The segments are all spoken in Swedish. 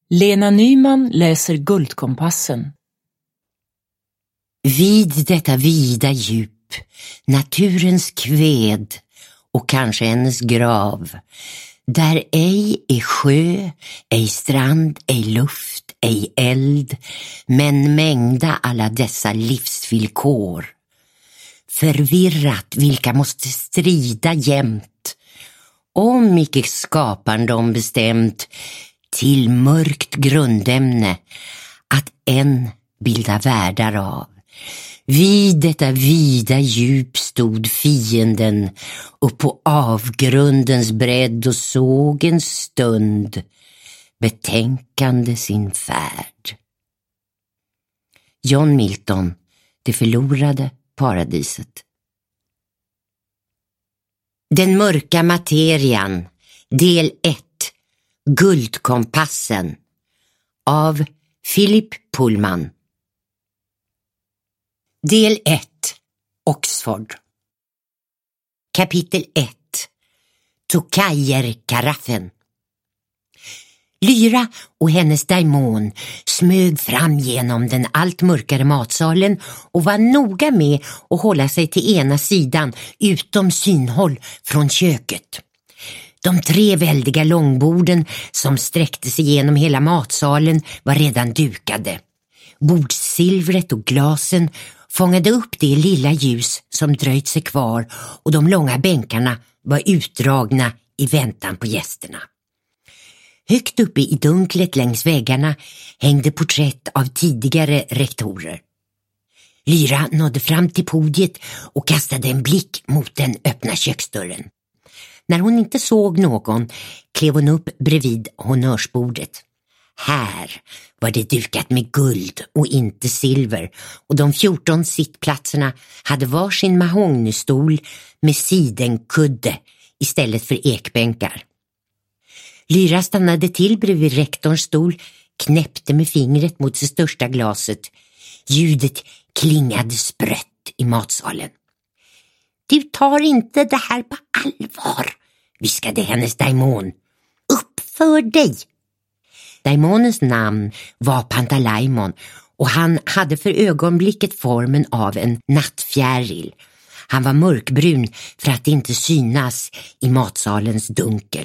Lena Nyman läser Guldkompassen. Vid detta vida djup, naturens kved och kanske hennes grav, där ej är sjö, ej strand, ej luft, ej eld, men mängda alla dessa livsvillkor. Förvirrat vilka måste strida jämt, om icke skaparen de bestämt till mörkt grundämne att än bilda världar av. Vid detta vida djup stod fienden och på avgrundens bredd och såg en stund betänkande sin färd. John Milton, Det förlorade paradiset. Den mörka materian, del 1, Guldkompassen, av Philip Pullman. Del 1, Oxford. Kapitel 1, Tokajer-karaffen. Lyra och hennes daimon smög fram genom den allt mörkare matsalen och var noga med att hålla sig till ena sidan utom synhåll från köket. De 3 väldiga långborden som sträckte sig genom hela matsalen var redan dukade. Bordssilvret och glasen fångade upp det lilla ljus som dröjt sig kvar och de långa bänkarna var utdragna i väntan på gästerna. Högt uppe i dunklet längs väggarna hängde porträtt av tidigare rektorer. Lyra nådde fram till podiet och kastade en blick mot den öppna köksdörren. När hon inte såg någon klev hon upp bredvid honnörsbordet. Här var det dukat med guld och inte silver och de 14 sittplatserna hade varsin mahognystol med sidenkudde istället för ekbänkar. Lyra stannade till bredvid rektorns stol, knäppte med fingret mot det största glaset. Ljudet klingade sprött i matsalen. Du tar inte det här på allvar, viskade hennes daimon. Uppför dig! Daimonens namn var Pantalaimon och han hade för ögonblicket formen av en nattfjäril. Han var mörkbrun för att inte synas i matsalens dunkel.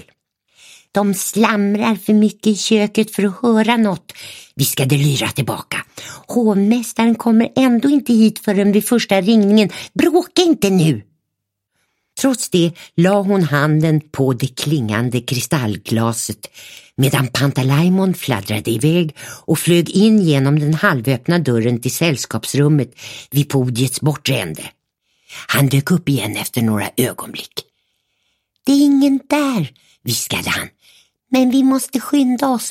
De slamrar för mycket i köket för att höra något, viskade Lyra tillbaka. Hovmästaren kommer ändå inte hit förrän vid första ringningen. Bråka inte nu! Trots det la hon handen på det klingande kristallglaset medan Pantalaimon fladdrade iväg och flög in genom den halvöppna dörren till sällskapsrummet vid podiets bortre ände. Han dök upp igen efter några ögonblick. Det är ingen där, viskade han. Men vi måste skynda oss.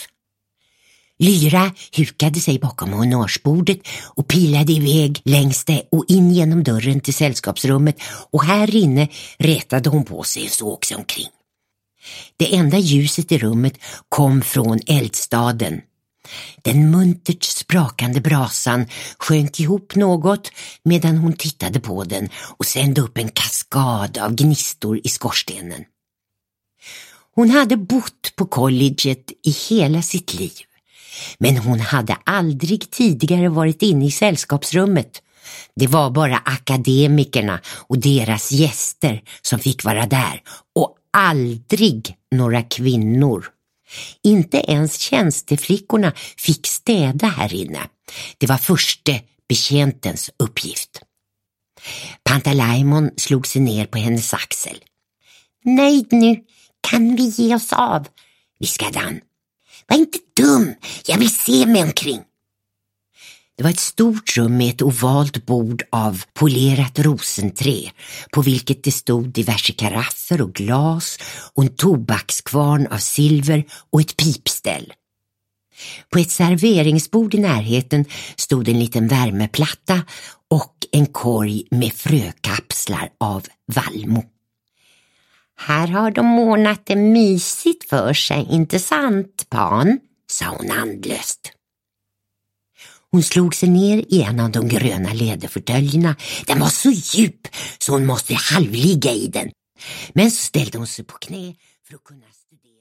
Lyra hukade sig bakom honnörsbordet och pilade iväg längs det och in genom dörren till sällskapsrummet och här inne retade hon på sig och såg sig omkring. Det enda ljuset i rummet kom från eldstaden. Den muntert sprakande brasan sjönk ihop något medan hon tittade på den och sände upp en kaskad av gnistor i skorstenen. Hon hade bott på colleget i hela sitt liv, men hon hade aldrig tidigare varit inne i sällskapsrummet. Det var bara akademikerna och deras gäster som fick vara där och aldrig några kvinnor. Inte ens tjänsteflickorna fick städa här inne. Det var förste betjäntens uppgift. Pantalaimon slog sig ner på hennes axel. Nej nu, kan vi ge oss av, viskade han. Var inte dum, jag vill se mig omkring. Det var ett stort rum med ett ovalt bord av polerat rosenträ på vilket det stod diverse karaffer och glas och en tobakskvarn av silver och ett pipställ. På ett serveringsbord i närheten stod en liten värmeplatta och en korg med frökapslar av vallmo. Här har de ordnat det mysigt för sig, inte sant, Pan? Sa hon andlöst. Hon slog sig ner i en av de gröna läderfåtöljerna. Den var så djup så hon måste halvligga i den. Men så ställde hon sig på knä för att kunna studera.